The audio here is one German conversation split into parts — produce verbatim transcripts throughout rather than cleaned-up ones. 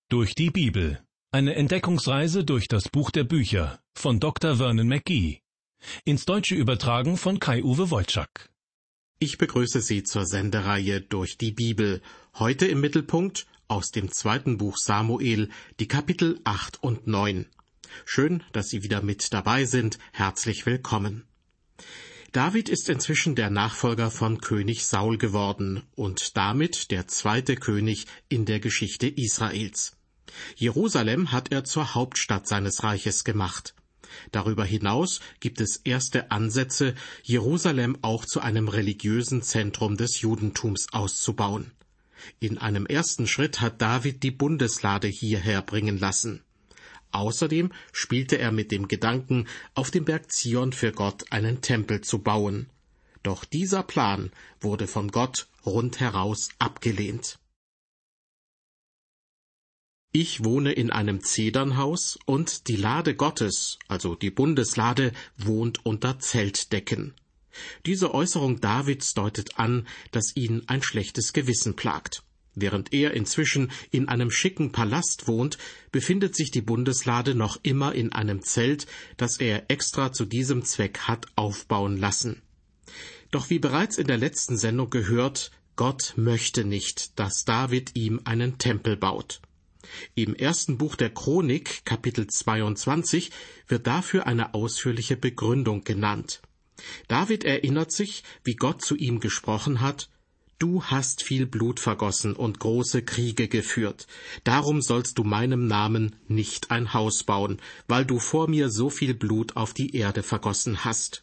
Durch die Bibel. Eine Entdeckungsreise durch das Buch der Bücher von Doktor Vernon McGee. Ins Deutsche übertragen von Kai-Uwe Wojczak. Ich begrüße Sie zur Sendereihe Durch die Bibel. Heute im Mittelpunkt aus dem zweiten Buch Samuel, die Kapitel acht und neun. Schön, dass Sie wieder mit dabei sind. Herzlich willkommen. David ist inzwischen der Nachfolger von König Saul geworden und damit der zweite König in der Geschichte Israels. Jerusalem hat er zur Hauptstadt seines Reiches gemacht. Darüber hinaus gibt es erste Ansätze, Jerusalem auch zu einem religiösen Zentrum des Judentums auszubauen. In einem ersten Schritt hat David die Bundeslade hierher bringen lassen. Außerdem spielte er mit dem Gedanken, auf dem Berg Zion für Gott einen Tempel zu bauen. Doch dieser Plan wurde von Gott rundheraus abgelehnt. Ich wohne in einem Zedernhaus, und die Lade Gottes, also die Bundeslade, wohnt unter Zeltdecken. Diese Äußerung Davids deutet an, dass ihn ein schlechtes Gewissen plagt. Während er inzwischen in einem schicken Palast wohnt, befindet sich die Bundeslade noch immer in einem Zelt, das er extra zu diesem Zweck hat aufbauen lassen. Doch wie bereits in der letzten Sendung gehört, Gott möchte nicht, dass David ihm einen Tempel baut. Im ersten Buch der Chronik, Kapitel zweiundzwanzig, wird dafür eine ausführliche Begründung genannt. David erinnert sich, wie Gott zu ihm gesprochen hat: »Du hast viel Blut vergossen und große Kriege geführt. Darum sollst du meinem Namen nicht ein Haus bauen, weil du vor mir so viel Blut auf die Erde vergossen hast.«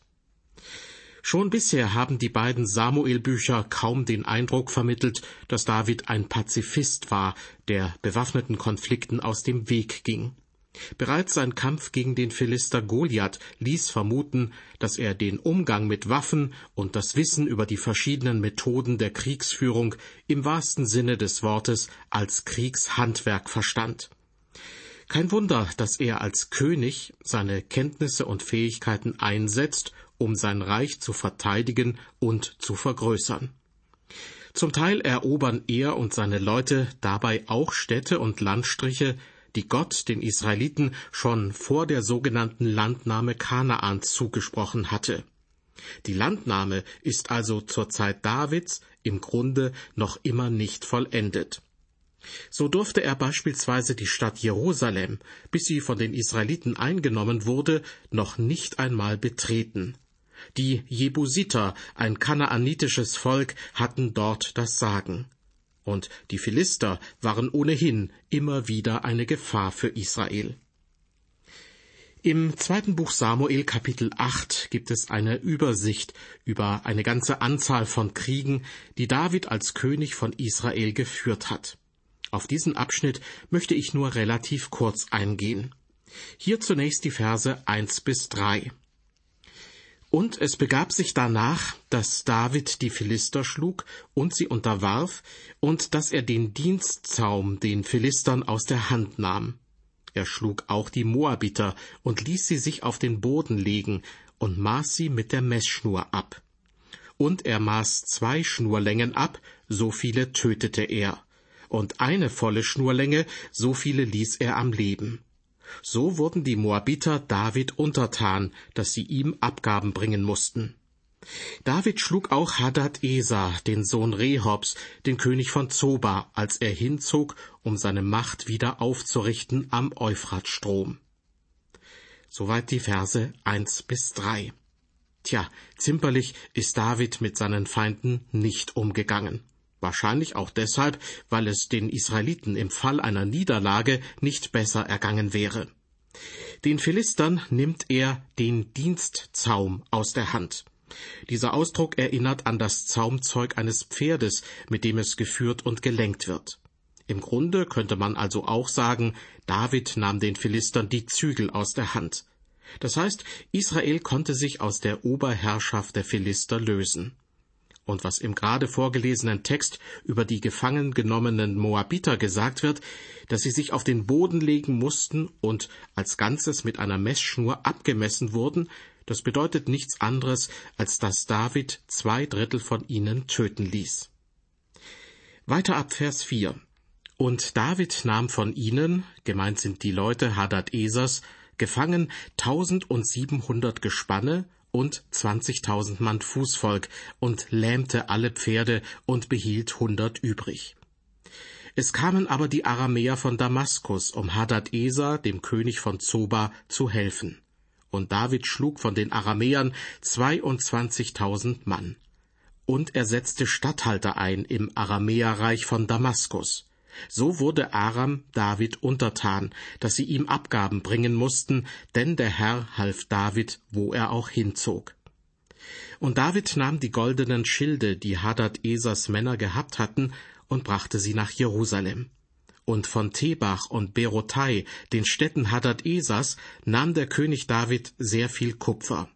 Schon bisher haben die beiden Samuel-Bücher kaum den Eindruck vermittelt, dass David ein Pazifist war, der bewaffneten Konflikten aus dem Weg ging. Bereits sein Kampf gegen den Philister Goliath ließ vermuten, dass er den Umgang mit Waffen und das Wissen über die verschiedenen Methoden der Kriegsführung im wahrsten Sinne des Wortes als Kriegshandwerk verstand. Kein Wunder, dass er als König seine Kenntnisse und Fähigkeiten einsetzt, um sein Reich zu verteidigen und zu vergrößern. Zum Teil erobern er und seine Leute dabei auch Städte und Landstriche, die Gott den Israeliten schon vor der sogenannten Landnahme Kanaans zugesprochen hatte. Die Landnahme ist also zur Zeit Davids im Grunde noch immer nicht vollendet. So durfte er beispielsweise die Stadt Jerusalem, bis sie von den Israeliten eingenommen wurde, noch nicht einmal betreten. Die Jebusiter, ein kanaanitisches Volk, hatten dort das Sagen. Und die Philister waren ohnehin immer wieder eine Gefahr für Israel. Im zweiten Buch Samuel, Kapitel acht, gibt es eine Übersicht über eine ganze Anzahl von Kriegen, die David als König von Israel geführt hat. Auf diesen Abschnitt möchte ich nur relativ kurz eingehen. Hier zunächst die Verse eins bis drei. Und es begab sich danach, dass David die Philister schlug und sie unterwarf, und dass er den Dienstzaum den Philistern aus der Hand nahm. Er schlug auch die Moabiter und ließ sie sich auf den Boden legen und maß sie mit der Messschnur ab. Und er maß zwei Schnurlängen ab, so viele tötete er. Und eine volle Schnurlänge, so viele ließ er am Leben. So wurden die Moabiter David untertan, dass sie ihm Abgaben bringen mussten. David schlug auch Hadad-Eser, den Sohn Rehobs, den König von Zoba, als er hinzog, um seine Macht wieder aufzurichten am Euphratstrom. Soweit die Verse eins bis drei. Tja, zimperlich ist David mit seinen Feinden nicht umgegangen. Wahrscheinlich auch deshalb, weil es den Israeliten im Fall einer Niederlage nicht besser ergangen wäre. Den Philistern nimmt er den Dienstzaum aus der Hand. Dieser Ausdruck erinnert an das Zaumzeug eines Pferdes, mit dem es geführt und gelenkt wird. Im Grunde könnte man also auch sagen, David nahm den Philistern die Zügel aus der Hand. Das heißt, Israel konnte sich aus der Oberherrschaft der Philister lösen. Und was im gerade vorgelesenen Text über die gefangen genommenen Moabiter gesagt wird, dass sie sich auf den Boden legen mussten und als Ganzes mit einer Messschnur abgemessen wurden, das bedeutet nichts anderes, als dass David zwei Drittel von ihnen töten ließ. Weiter ab Vers vier. Und David nahm von ihnen, gemeint sind die Leute Hadad-Esers, gefangen tausendsiebenhundert Gespanne und zwanzigtausend Mann Fußvolk und lähmte alle Pferde und behielt hundert übrig. Es kamen aber die Aramäer von Damaskus, um Hadad-Eser, dem König von Zoba, zu helfen. Und David schlug von den Aramäern zweiundzwanzigtausend Mann. Und er setzte Statthalter ein im Aramäerreich von Damaskus. So wurde Aram David untertan, dass sie ihm Abgaben bringen mussten, denn der Herr half David, wo er auch hinzog. Und David nahm die goldenen Schilde, die Hadad-Esers Männer gehabt hatten, und brachte sie nach Jerusalem. Und von Tebach und Berothai, den Städten Hadad-Esers, nahm der König David sehr viel Kupfer.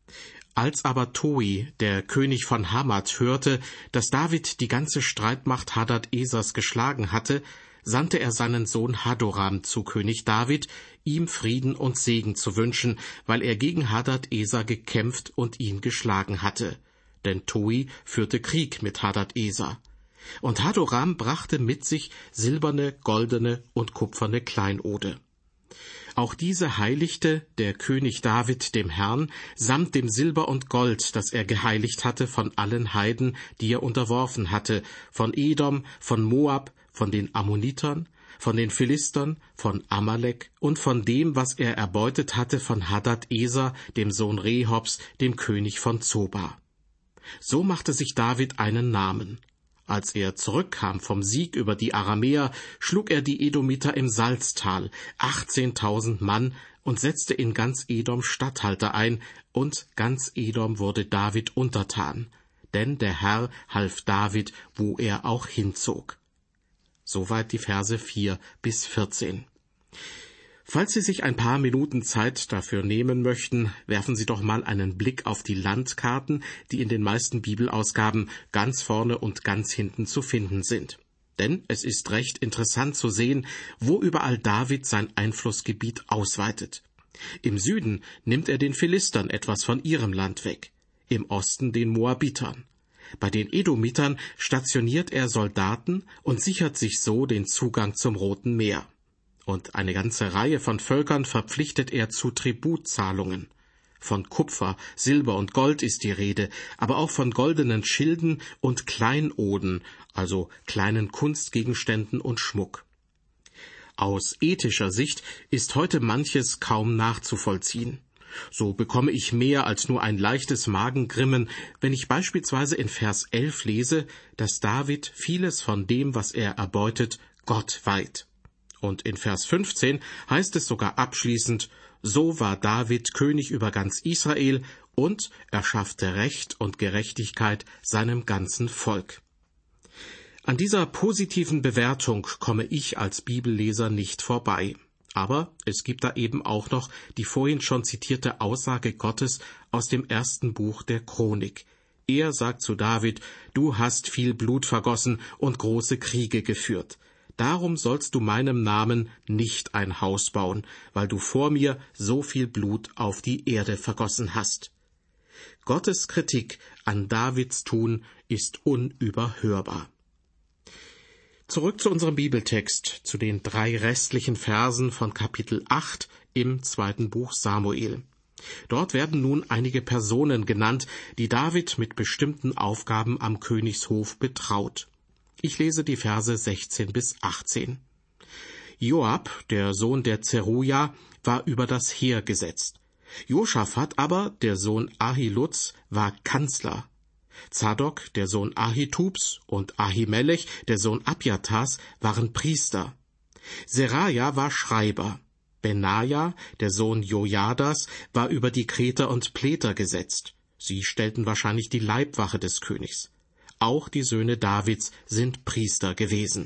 Als aber Toi, der König von Hamath, hörte, dass David die ganze Streitmacht Hadad-Esers geschlagen hatte, sandte er seinen Sohn Hadoram zu König David, ihm Frieden und Segen zu wünschen, weil er gegen Hadad-Eser gekämpft und ihn geschlagen hatte. Denn Toi führte Krieg mit Hadad-Eser. Und Hadoram brachte mit sich silberne, goldene und kupferne Kleinode. Auch diese heiligte der König David dem Herrn, samt dem Silber und Gold, das er geheiligt hatte von allen Heiden, die er unterworfen hatte, von Edom, von Moab, von den Ammonitern, von den Philistern, von Amalek und von dem, was er erbeutet hatte von Hadad-Eser, dem Sohn Rehobs, dem König von Zoba. So machte sich David einen Namen. Als er zurückkam vom Sieg über die Aramäer, schlug er die Edomiter im Salztal, achtzehntausend Mann, und setzte in ganz Edom Statthalter ein, und ganz Edom wurde David untertan, denn der Herr half David, wo er auch hinzog. Soweit die Verse vier bis vierzehn. Falls Sie sich ein paar Minuten Zeit dafür nehmen möchten, werfen Sie doch mal einen Blick auf die Landkarten, die in den meisten Bibelausgaben ganz vorne und ganz hinten zu finden sind. Denn es ist recht interessant zu sehen, wo überall David sein Einflussgebiet ausweitet. Im Süden nimmt er den Philistern etwas von ihrem Land weg, im Osten den Moabitern. Bei den Edomitern stationiert er Soldaten und sichert sich so den Zugang zum Roten Meer. Und eine ganze Reihe von Völkern verpflichtet er zu Tributzahlungen. Von Kupfer, Silber und Gold ist die Rede, aber auch von goldenen Schilden und Kleinoden, also kleinen Kunstgegenständen und Schmuck. Aus ethischer Sicht ist heute manches kaum nachzuvollziehen. So bekomme ich mehr als nur ein leichtes Magengrimmen, wenn ich beispielsweise in Vers elf lese, dass David vieles von dem, was er erbeutet, Gott weiht. Und in Vers fünfzehn heißt es sogar abschließend, so war David König über ganz Israel und er schaffte Recht und Gerechtigkeit seinem ganzen Volk. An dieser positiven Bewertung komme ich als Bibelleser nicht vorbei. Aber es gibt da eben auch noch die vorhin schon zitierte Aussage Gottes aus dem ersten Buch der Chronik. Er sagt zu David, du hast viel Blut vergossen und große Kriege geführt. Darum sollst du meinem Namen nicht ein Haus bauen, weil du vor mir so viel Blut auf die Erde vergossen hast. Gottes Kritik an Davids Tun ist unüberhörbar. Zurück zu unserem Bibeltext, zu den drei restlichen Versen von Kapitel acht im zweiten Buch Samuel. Dort werden nun einige Personen genannt, die David mit bestimmten Aufgaben am Königshof betraut. Ich lese die Verse sechzehn bis achtzehn. Joab, der Sohn der Zeruja, war über das Heer gesetzt. Joschafat aber, der Sohn Ahiluds, war Kanzler. Zadok, der Sohn Ahitubs, und Ahimelech, der Sohn Abjatas, waren Priester. Seraja war Schreiber. Benaja, der Sohn Jojadas, war über die Kreter und Pleter gesetzt. Sie stellten wahrscheinlich die Leibwache des Königs. Auch die Söhne Davids sind Priester gewesen.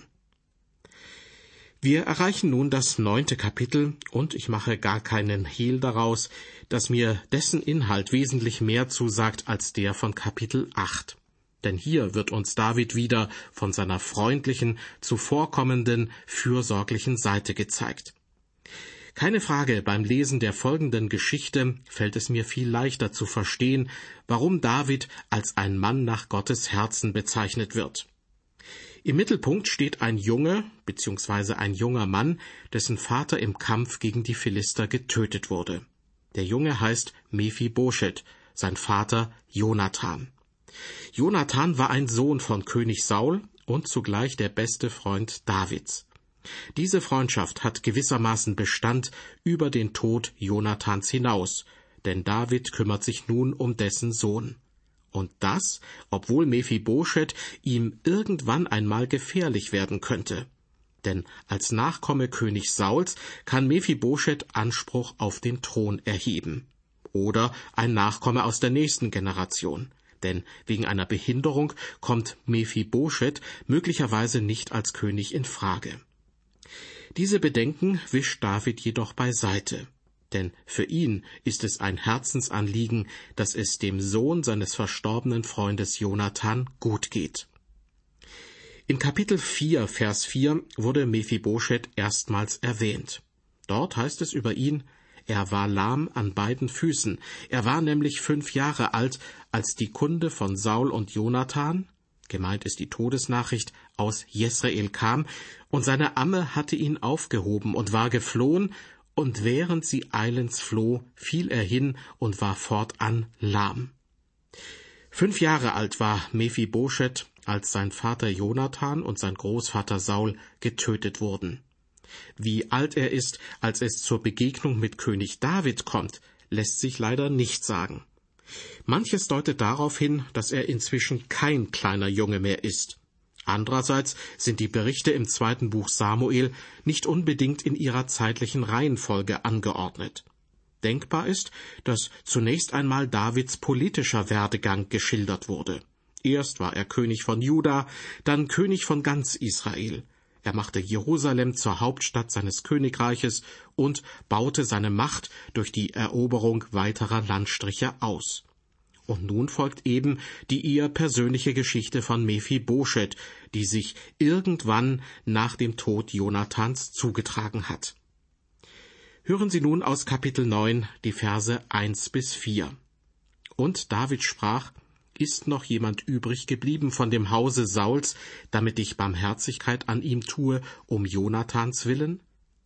Wir erreichen nun das neunte Kapitel, und ich mache gar keinen Hehl daraus, dass mir dessen Inhalt wesentlich mehr zusagt als der von Kapitel acht. Denn hier wird uns David wieder von seiner freundlichen, zuvorkommenden, fürsorglichen Seite gezeigt. Keine Frage, beim Lesen der folgenden Geschichte fällt es mir viel leichter zu verstehen, warum David als ein Mann nach Gottes Herzen bezeichnet wird. Im Mittelpunkt steht ein Junge bzw. ein junger Mann, dessen Vater im Kampf gegen die Philister getötet wurde. Der Junge heißt Mephibosheth, sein Vater Jonathan. Jonathan war ein Sohn von König Saul und zugleich der beste Freund Davids. Diese Freundschaft hat gewissermaßen Bestand über den Tod Jonathans hinaus, denn David kümmert sich nun um dessen Sohn. Und das, obwohl Mephibosheth ihm irgendwann einmal gefährlich werden könnte. Denn als Nachkomme König Sauls kann Mephibosheth Anspruch auf den Thron erheben. Oder ein Nachkomme aus der nächsten Generation. Denn wegen einer Behinderung kommt Mephibosheth möglicherweise nicht als König in Frage. Diese Bedenken wischt David jedoch beiseite. Denn für ihn ist es ein Herzensanliegen, dass es dem Sohn seines verstorbenen Freundes Jonathan gut geht. In Kapitel vier, Vers vier wurde Mephibosheth erstmals erwähnt. Dort heißt es über ihn, er war lahm an beiden Füßen. Er war nämlich fünf Jahre alt, als die Kunde von Saul und Jonathan, gemeint ist die Todesnachricht, aus Jesreel kam, und seine Amme hatte ihn aufgehoben und war geflohen, und während sie eilends floh, fiel er hin und war fortan lahm. Fünf Jahre alt war Mephibosheth, als sein Vater Jonathan und sein Großvater Saul getötet wurden. Wie alt er ist, als es zur Begegnung mit König David kommt, lässt sich leider nicht sagen. Manches deutet darauf hin, dass er inzwischen kein kleiner Junge mehr ist. Andererseits sind die Berichte im zweiten Buch Samuel nicht unbedingt in ihrer zeitlichen Reihenfolge angeordnet. Denkbar ist, dass zunächst einmal Davids politischer Werdegang geschildert wurde. Erst war er König von Juda, dann König von ganz Israel. Er machte Jerusalem zur Hauptstadt seines Königreiches und baute seine Macht durch die Eroberung weiterer Landstriche aus. Und nun folgt eben die eher persönliche Geschichte von Mephibosheth, die sich irgendwann nach dem Tod Jonathans zugetragen hat. Hören Sie nun aus Kapitel neun die Verse eins bis vier. Und David sprach, ist noch jemand übrig geblieben von dem Hause Sauls, damit ich Barmherzigkeit an ihm tue, um Jonathans willen?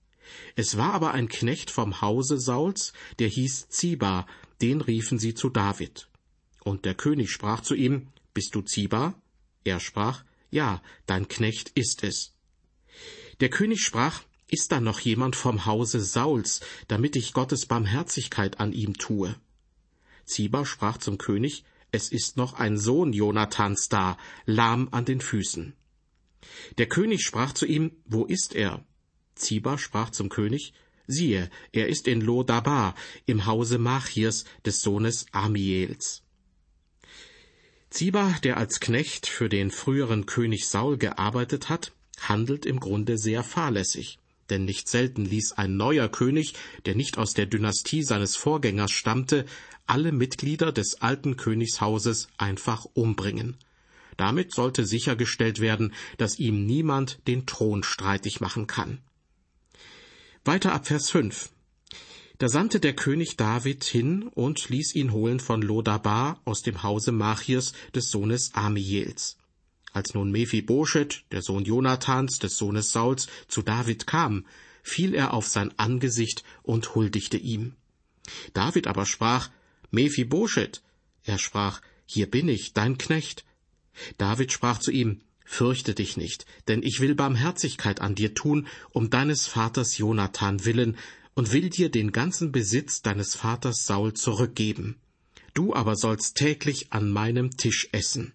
Es war aber ein Knecht vom Hause Sauls, der hieß Ziba, den riefen sie zu David. Und der König sprach zu ihm, bist du Ziba? Er sprach, ja, dein Knecht ist es. Der König sprach, ist da noch jemand vom Hause Sauls, damit ich Gottes Barmherzigkeit an ihm tue? Ziba sprach zum König, es ist noch ein Sohn Jonathans da, lahm an den Füßen. Der König sprach zu ihm, wo ist er? Ziba sprach zum König, siehe, er ist in Lo-Dabar, im Hause Machirs, des Sohnes Amiels. Ziba, der als Knecht für den früheren König Saul gearbeitet hat, handelt im Grunde sehr fahrlässig. Denn nicht selten ließ ein neuer König, der nicht aus der Dynastie seines Vorgängers stammte, alle Mitglieder des alten Königshauses einfach umbringen. Damit sollte sichergestellt werden, dass ihm niemand den Thron streitig machen kann. Weiter ab Vers fünf. Da sandte der König David hin und ließ ihn holen von Lo-Dabar aus dem Hause Machirs des Sohnes Amiels. Als nun Mephibosheth, der Sohn Jonathans, des Sohnes Sauls, zu David kam, fiel er auf sein Angesicht und huldigte ihm. David aber sprach, Mephibosheth. Er sprach, hier bin ich, dein Knecht. David sprach zu ihm, fürchte dich nicht, denn ich will Barmherzigkeit an dir tun, um deines Vaters Jonathan willen, und will dir den ganzen Besitz deines Vaters Saul zurückgeben. Du aber sollst täglich an meinem Tisch essen.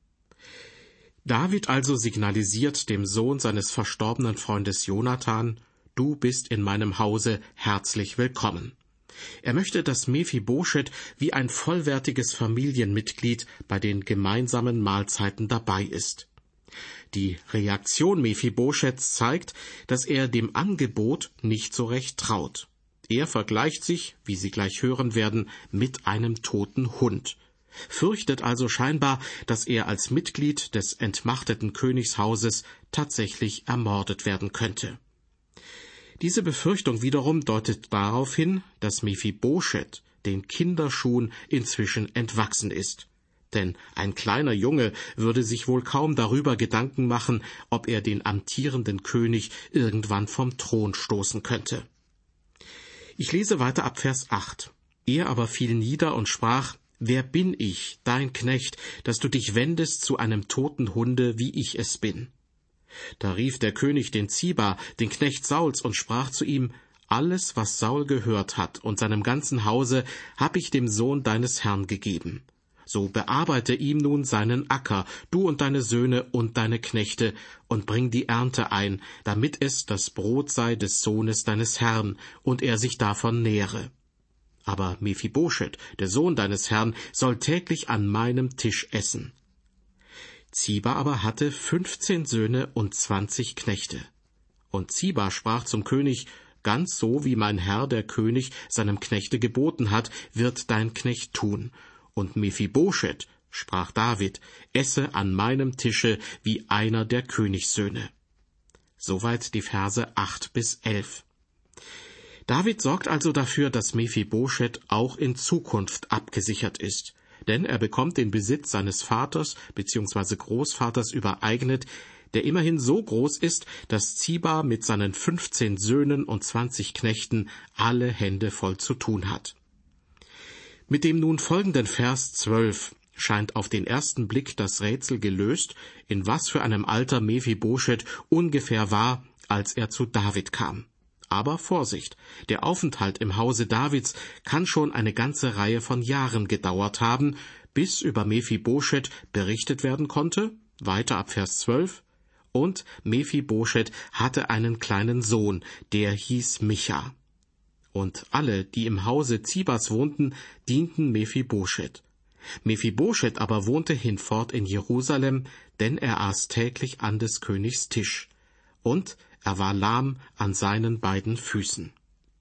David also signalisiert dem Sohn seines verstorbenen Freundes Jonathan, du bist in meinem Hause herzlich willkommen. Er möchte, dass Mephibosheth wie ein vollwertiges Familienmitglied bei den gemeinsamen Mahlzeiten dabei ist. Die Reaktion Mephibosheths zeigt, dass er dem Angebot nicht so recht traut. Er vergleicht sich, wie Sie gleich hören werden, mit einem toten Hund, fürchtet also scheinbar, dass er als Mitglied des entmachteten Königshauses tatsächlich ermordet werden könnte. Diese Befürchtung wiederum deutet darauf hin, dass Mephibosheth den Kinderschuhen inzwischen entwachsen ist. Denn ein kleiner Junge würde sich wohl kaum darüber Gedanken machen, ob er den amtierenden König irgendwann vom Thron stoßen könnte. Ich lese weiter ab Vers acht. Er aber fiel nieder und sprach: »Wer bin ich, dein Knecht, dass du dich wendest zu einem toten Hunde, wie ich es bin?« Da rief der König den Ziba, den Knecht Sauls, und sprach zu ihm: »Alles, was Saul gehört hat und seinem ganzen Hause, hab ich dem Sohn deines Herrn gegeben. So bearbeite ihm nun seinen Acker, du und deine Söhne und deine Knechte, und bring die Ernte ein, damit es das Brot sei des Sohnes deines Herrn, und er sich davon nähre. Aber Mephibosheth, der Sohn deines Herrn, soll täglich an meinem Tisch essen.« Ziba aber hatte fünfzehn Söhne und zwanzig Knechte. Und Ziba sprach zum König: »Ganz so, wie mein Herr der König seinem Knechte geboten hat, wird dein Knecht tun. Und Mephibosheth, sprach David, esse an meinem Tische wie einer der Königssöhne.« Soweit die Verse acht bis elf. David sorgt also dafür, dass Mephibosheth auch in Zukunft abgesichert ist, denn er bekommt den Besitz seines Vaters bzw. Großvaters übereignet, der immerhin so groß ist, dass Ziba mit seinen fünfzehn Söhnen und zwanzig Knechten alle Hände voll zu tun hat. Mit dem nun folgenden Vers zwölf scheint auf den ersten Blick das Rätsel gelöst, in was für einem Alter Mephibosheth ungefähr war, als er zu David kam. Aber Vorsicht, der Aufenthalt im Hause Davids kann schon eine ganze Reihe von Jahren gedauert haben, bis über Mephibosheth berichtet werden konnte, weiter ab Vers zwölf, und Mephibosheth hatte einen kleinen Sohn, der hieß Micha. Und alle, die im Hause Zibas wohnten, dienten Mephibosheth. Mephibosheth aber wohnte hinfort in Jerusalem, denn er aß täglich an des Königs Tisch. Und er war lahm an seinen beiden Füßen.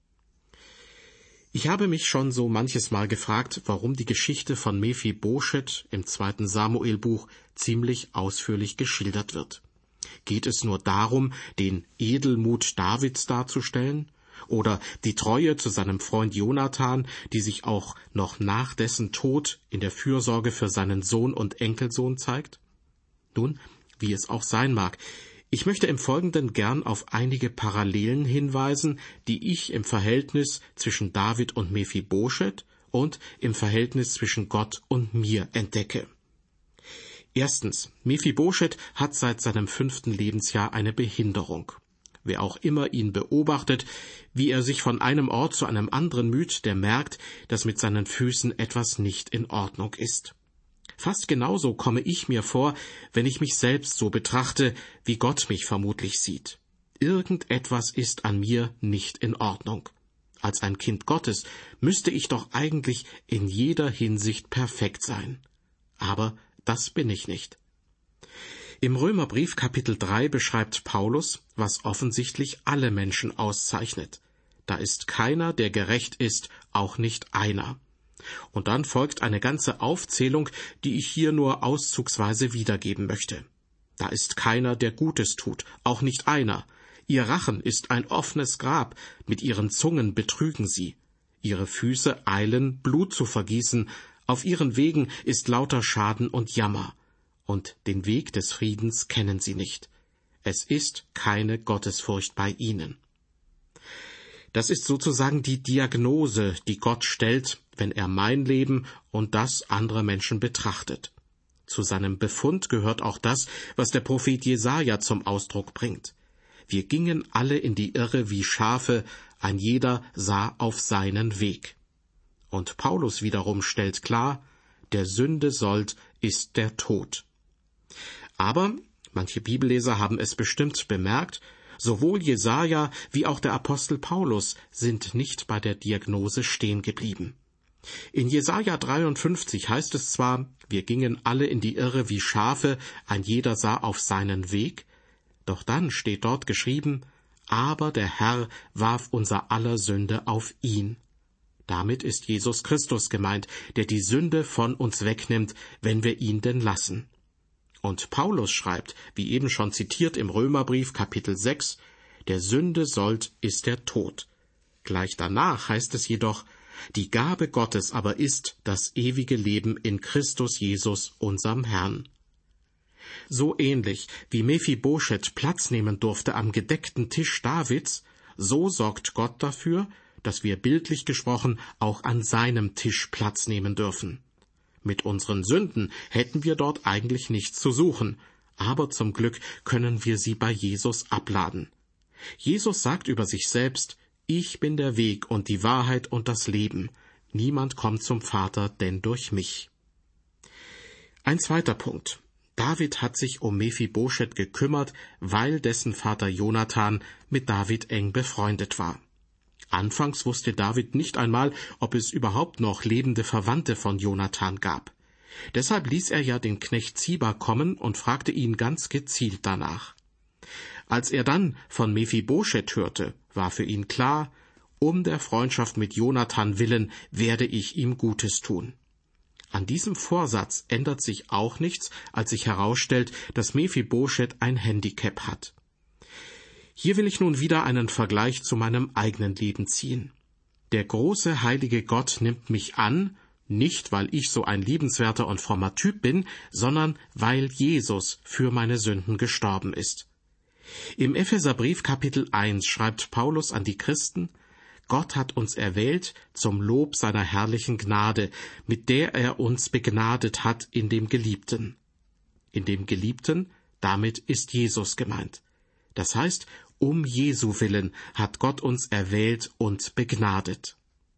Ich habe mich schon so manches Mal gefragt, warum die Geschichte von Mephibosheth im zweiten Samuelbuch ziemlich ausführlich geschildert wird. Geht es nur darum, den Edelmut Davids darzustellen? Oder die Treue zu seinem Freund Jonathan, die sich auch noch nach dessen Tod in der Fürsorge für seinen Sohn und Enkelsohn zeigt? Nun, wie es auch sein mag, ich möchte im Folgenden gern auf einige Parallelen hinweisen, die ich im Verhältnis zwischen David und Mephibosheth und im Verhältnis zwischen Gott und mir entdecke. Erstens, Mephibosheth hat seit seinem fünften Lebensjahr eine Behinderung. Wer auch immer ihn beobachtet, wie er sich von einem Ort zu einem anderen müht, der merkt, dass mit seinen Füßen etwas nicht in Ordnung ist. Fast genauso komme ich mir vor, wenn ich mich selbst so betrachte, wie Gott mich vermutlich sieht. Irgendetwas ist an mir nicht in Ordnung. Als ein Kind Gottes müsste ich doch eigentlich in jeder Hinsicht perfekt sein. Aber das bin ich nicht. Im Römerbrief Kapitel drei beschreibt Paulus, was offensichtlich alle Menschen auszeichnet. Da ist keiner, der gerecht ist, auch nicht einer. Und dann folgt eine ganze Aufzählung, die ich hier nur auszugsweise wiedergeben möchte. Da ist keiner, der Gutes tut, auch nicht einer. Ihr Rachen ist ein offenes Grab, mit ihren Zungen betrügen sie. Ihre Füße eilen, Blut zu vergießen, auf ihren Wegen ist lauter Schaden und Jammer. Und den Weg des Friedens kennen sie nicht. Es ist keine Gottesfurcht bei ihnen. Das ist sozusagen die Diagnose, die Gott stellt, wenn er mein Leben und das anderer Menschen betrachtet. Zu seinem Befund gehört auch das, was der Prophet Jesaja zum Ausdruck bringt. Wir gingen alle in die Irre wie Schafe, ein jeder sah auf seinen Weg. Und Paulus wiederum stellt klar, der Sünde Sold ist der Tod. Aber manche Bibelleser haben es bestimmt bemerkt, sowohl Jesaja wie auch der Apostel Paulus sind nicht bei der Diagnose stehen geblieben. In Jesaja dreiundfünfzig heißt es zwar, wir gingen alle in die Irre wie Schafe, ein jeder sah auf seinen Weg, doch dann steht dort geschrieben, aber der Herr warf unser aller Sünde auf ihn. Damit ist Jesus Christus gemeint, der die Sünde von uns wegnimmt, wenn wir ihn denn lassen. Und Paulus schreibt, wie eben schon zitiert im Römerbrief Kapitel sechs, der Sünde Sold ist der Tod. Gleich danach heißt es jedoch, Die Gabe Gottes aber ist das ewige Leben in Christus Jesus, unserem Herrn. So ähnlich wie Mephibosheth Platz nehmen durfte am gedeckten Tisch Davids, so sorgt Gott dafür, dass wir bildlich gesprochen auch an seinem Tisch Platz nehmen dürfen. Mit unseren Sünden hätten wir dort eigentlich nichts zu suchen, aber zum Glück können wir sie bei Jesus abladen. Jesus sagt über sich selbst: Ich bin der Weg und die Wahrheit und das Leben. Niemand kommt zum Vater, denn durch mich. Ein zweiter Punkt. David hat sich um Mephibosheth gekümmert, weil dessen Vater Jonathan mit David eng befreundet war. Anfangs wusste David nicht einmal, ob es überhaupt noch lebende Verwandte von Jonathan gab. Deshalb ließ er ja den Knecht Ziba kommen und fragte ihn ganz gezielt danach. Als er dann von Mephibosheth hörte, war für ihn klar: Um der Freundschaft mit Jonathan willen werde ich ihm Gutes tun. An diesem Vorsatz ändert sich auch nichts, als sich herausstellt, dass Mephibosheth ein Handicap hat. Hier will ich nun wieder einen Vergleich zu meinem eigenen Leben ziehen. Der große, heilige Gott nimmt mich an, nicht weil ich so ein liebenswerter und frommer Typ bin, sondern weil Jesus für meine Sünden gestorben ist. Im Epheserbrief Kapitel eins schreibt Paulus an die Christen: Gott hat uns erwählt zum Lob seiner herrlichen Gnade, mit der er uns begnadet hat in dem Geliebten. In dem Geliebten, damit ist Jesus gemeint. Das heißt, um Jesu willen hat Gott uns erwählt und begnadet.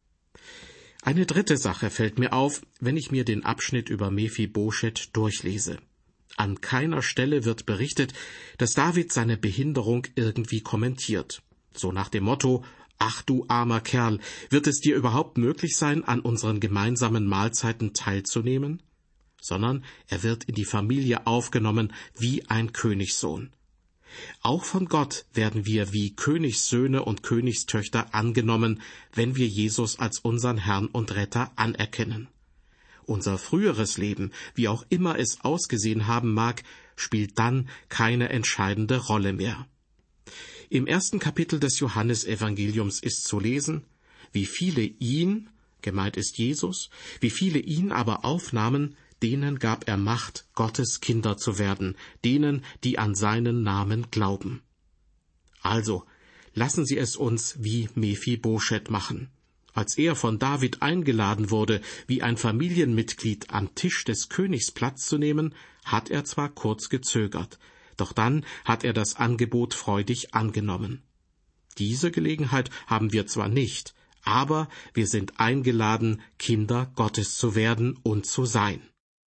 Eine dritte Sache fällt mir auf, wenn ich mir den Abschnitt über Mephibosheth durchlese. An keiner Stelle wird berichtet, dass David seine Behinderung irgendwie kommentiert. So nach dem Motto: Ach du armer Kerl, wird es dir überhaupt möglich sein, an unseren gemeinsamen Mahlzeiten teilzunehmen? Sondern er wird in die Familie aufgenommen wie ein Königssohn. Auch von Gott werden wir wie Königssöhne und Königstöchter angenommen, wenn wir Jesus als unseren Herrn und Retter anerkennen. Unser früheres Leben, wie auch immer es ausgesehen haben mag, spielt dann keine entscheidende Rolle mehr. Im ersten Kapitel des Johannesevangeliums ist zu lesen: Wie viele ihn, gemeint ist Jesus, wie viele ihn aber aufnahmen, denen gab er Macht, Gottes Kinder zu werden, denen, die an seinen Namen glauben. Also, lassen Sie es uns wie Mephibosheth machen. Als er von David eingeladen wurde, wie ein Familienmitglied am Tisch des Königs Platz zu nehmen, hat er zwar kurz gezögert, doch dann hat er das Angebot freudig angenommen. Diese Gelegenheit haben wir zwar nicht, aber wir sind eingeladen, Kinder Gottes zu werden und zu sein.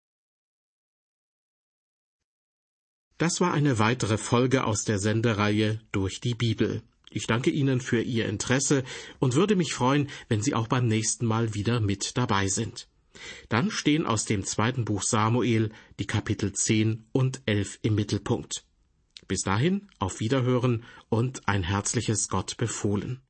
Das war eine weitere Folge aus der Sendereihe Durch die Bibel. Ich danke Ihnen für Ihr Interesse und würde mich freuen, wenn Sie auch beim nächsten Mal wieder mit dabei sind. Dann stehen aus dem zweiten Buch Samuel die Kapitel zehn und elf im Mittelpunkt. Bis dahin, auf Wiederhören und ein herzliches Gott befohlen.